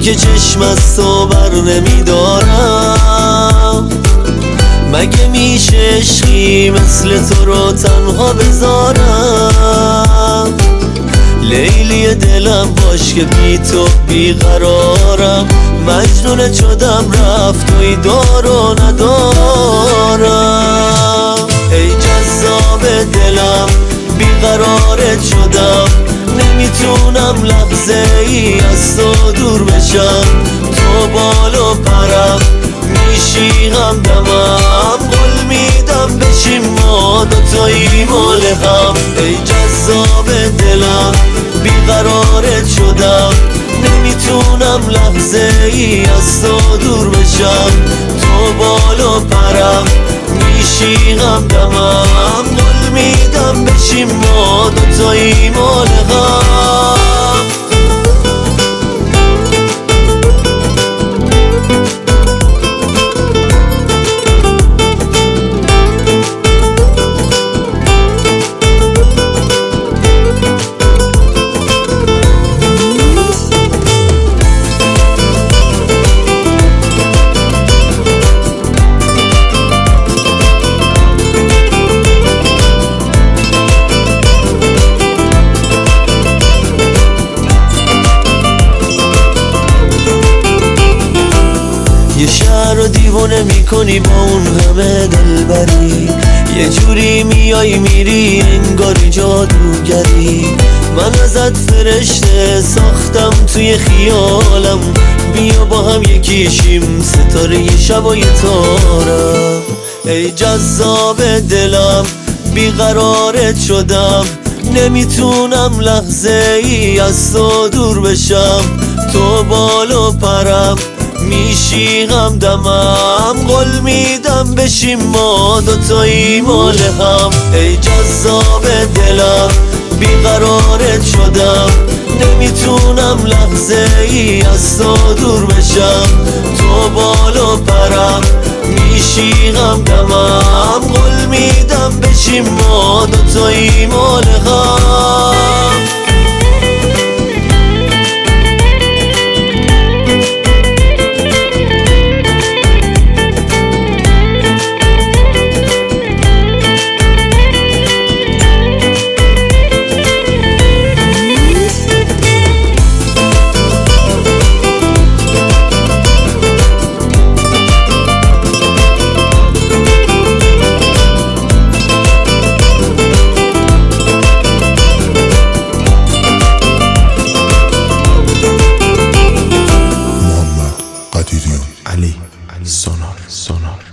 که چشم از تو بر نمیدارم. مگه میشه عشقی مثل تو رو تنها بذارم؟ لیلی دلم باش که بی تو بیقرارم، مجنون شدم رفت توی دار و ندارم. ای جذاب دلم بیقرارت شدم، نمیتونم لحظه ای از تو دور بشم. تو بال و پرم میشی همدمم، قول میدم بشیم ما دوتایی مال هم. ای جذاب دلم بیقرارت شدم، نمیتونم لحظه ای از تو دور بشم. تو بال و پرم میشی همدمم، قول میدم بشیم ما دوتایی مال هم. یه شهر رو دیوونه میکنی با اون همه دلبری، یه جوری میای میری انگاری جادوگری. من ازت فرشته ساختم توی خیالم، بیا با هم یکیشیم ستاره شب و یه تارم. ای جذاب دلم بیقرارت شدم، نمیتونم لحظه ای از تو دور بشم. تو بال و پرم میشی همدمم، قول میدم بشیم ما دوتایی مال هم. ای جذاب دلم بیقرارت شدم، نمیتونم لحظه ای از تو دور بشم. تو بال و پرم میشی همدمم، قول میدم بشیم ما دوتایی مال هم. علی سونار